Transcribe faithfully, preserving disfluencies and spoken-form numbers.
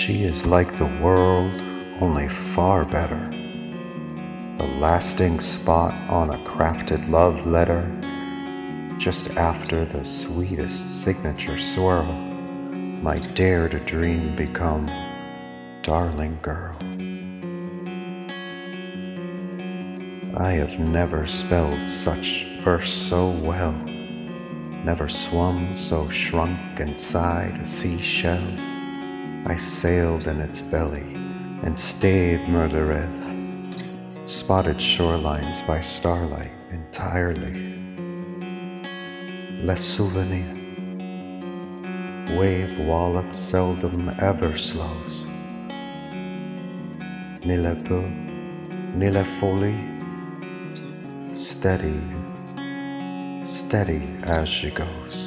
She is like the world, only far better. The lasting spot on a crafted love letter, just after the sweetest signature swirl, might dare to dream become darling girl. I have never spelled such verse so well, never swum so shrunk inside a seashell. I sailed in its belly and stayed Murdereth, spotted shorelines by starlight entirely. Les souvenirs, wave wallop seldom ever slows, ni le peu, ni la folie, steady, steady as she goes.